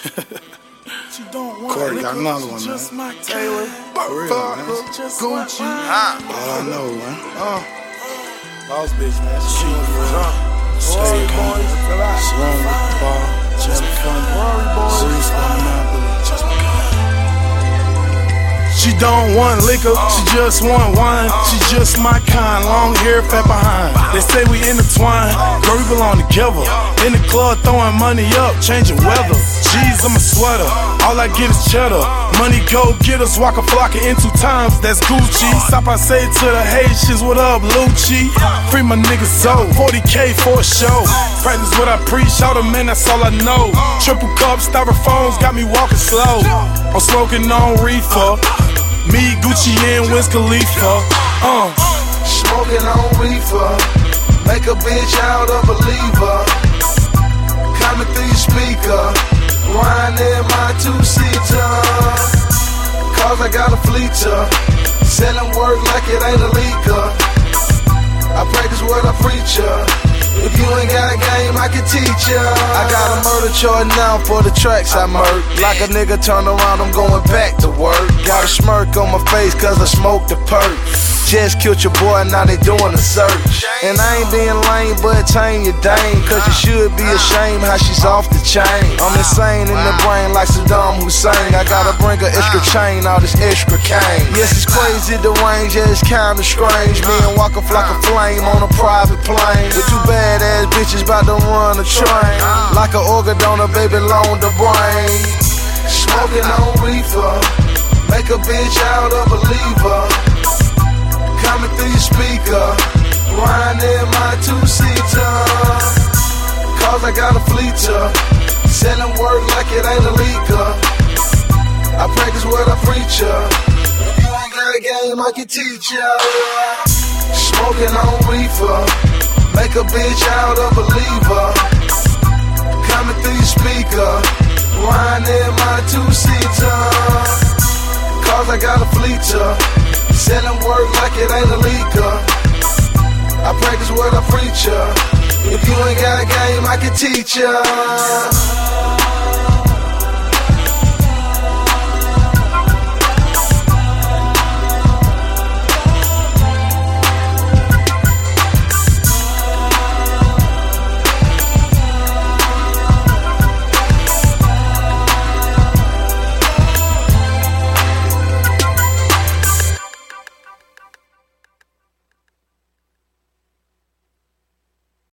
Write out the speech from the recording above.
Corey got another one, man. Taylor, For real, man. Gucci. All I know, man. Boss bitch, man. She stay calm. Slum with the ball. Just funny. Serious Monopoly. She don't want liquor, she just want wine. She just my kind, long hair, fat behind. They say we intertwined, girl, we belong together. In the club, throwing money up, changing weather. Jeez, I'm a sweater, all I get is cheddar. Money go getters, walk a flock in 2 times, that's Gucci. Stop, I say to the Haitians, what up, Lucci? Free my niggas so 40K for a show. Practice what I preach, all the men, that's all I know. Triple cup, styrofoams, got me walking slow. I'm smoking on reefer. Me, Gucci, and Wiz Khalifa. Smoking on reefer. Make a bitch out of a believer. Coming through your speaker. Riding my 2-seater. Cause I got a fleeter. Selling work like it ain't a leaker. I practice what I preach ya. If you ain't got a game, I can teach ya. I got a murder charge now for the tracks I murk. Like a nigga turn around, I'm going back to work. Got a smirk on my face cause I smoked the perk. Just killed your boy, now they doing a search. And I ain't being lame, but tame your dame. Cause you should be ashamed how she's off the chain. I'm insane in the brain like Saddam Hussein. I gotta bring her extra chain, all this extra cane. Yes, it's crazy, the range, yeah, it's kinda strange. Me and walk off like a flame on a private plane. With 2 badass bitches about to run a train. Like an organ donor, baby, loan the brain. Smoking on reefer. Make a bitch out of a believer. Coming through your speaker. Riding my 2-seater. Cause I got a fleeter. Selling work like it ain't a leaker. I practice what I preach ya. If you ain't got a game, I can teach ya. Smoking on reefer. Make a bitch out of a believer. Coming through your speaker. Riding my 2-seater. Cause I got a fleeter. Selling work like it ain't a leaker. I practice what I preach ya. If you ain't got a game, I can teach ya.